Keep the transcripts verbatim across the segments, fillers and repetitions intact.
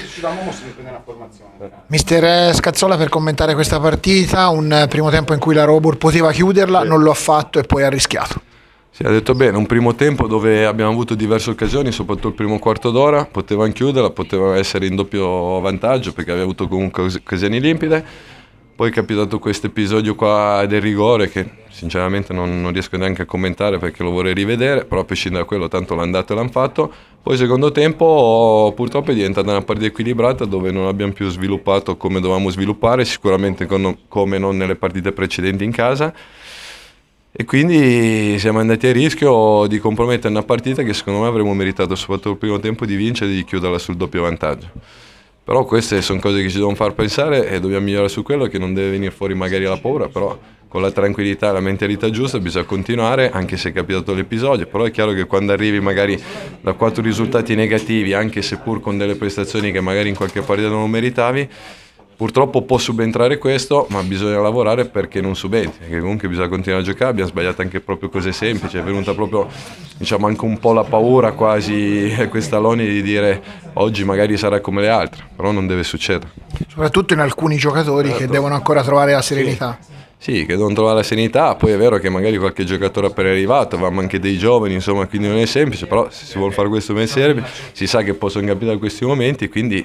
Mister Scazzola, per commentare questa partita, un primo tempo in cui la Robur poteva chiuderla, non lo ha fatto e poi ha rischiato. Sì, ha detto bene, un primo tempo dove abbiamo avuto diverse occasioni, soprattutto il primo quarto d'ora, potevano chiuderla, poteva essere in doppio vantaggio perché aveva avuto comunque occasioni limpide. Poi è capitato questo episodio qua del rigore che sinceramente non, non riesco neanche a commentare perché lo vorrei rivedere, però a prescindere da quello tanto l'hanno dato e l'hanno fatto. Poi il secondo tempo purtroppo è diventata una partita equilibrata dove non abbiamo più sviluppato come dovevamo sviluppare, sicuramente con, come non nelle partite precedenti in casa. E quindi siamo andati a rischio di compromettere una partita che secondo me avremmo meritato, soprattutto il primo tempo, di vincere e di chiuderla sul doppio vantaggio. Però queste sono cose che ci devono far pensare e dobbiamo migliorare su quello, che non deve venire fuori magari la paura, però con la tranquillità e la mentalità giusta bisogna continuare, anche se è capitato l'episodio. Però è chiaro che quando arrivi magari da quattro risultati negativi, anche seppur con delle prestazioni che magari in qualche partita non meritavi, purtroppo può subentrare questo, ma bisogna lavorare perché non subentri, perché comunque bisogna continuare a giocare. Abbiamo sbagliato anche proprio cose semplici, è venuta proprio, diciamo, anche un po' la paura quasi quest'Aloni di dire oggi magari sarà come le altre, però non deve succedere. Soprattutto in alcuni giocatori Certo. che devono ancora trovare la serenità. Sì. Sì, che devono trovare la serenità, poi è vero che magari qualche giocatore appena arrivato, avevamo anche dei giovani, insomma, quindi non è semplice, però se si vuole fare questo mestiere si sa che possono capitare questi momenti, quindi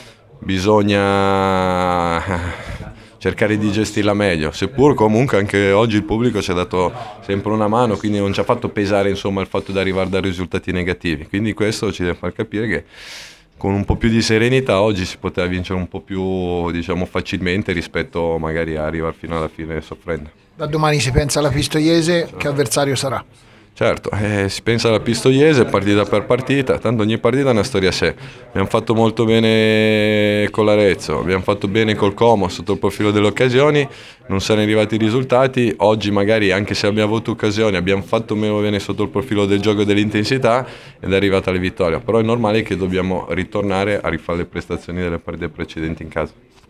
bisogna cercare di gestirla meglio, seppur comunque anche oggi il pubblico ci ha dato sempre una mano, quindi non ci ha fatto pesare, insomma, il fatto di arrivare da risultati negativi, quindi questo ci deve far capire che con un po' più di serenità oggi si poteva vincere un po' più, diciamo, facilmente rispetto magari a arrivare fino alla fine soffrendo. Da domani si pensa alla Pistoiese, che avversario sarà? Certo, eh, si pensa alla Pistoiese partita per partita, tanto ogni partita è una storia a sé. Abbiamo fatto molto bene con l'Arezzo, abbiamo fatto bene col Como sotto il profilo delle occasioni, non sono arrivati i risultati, oggi magari anche se abbiamo avuto occasioni abbiamo fatto meno bene sotto il profilo del gioco e dell'intensità ed è arrivata la vittoria, però è normale che dobbiamo ritornare a rifare le prestazioni delle partite precedenti in casa.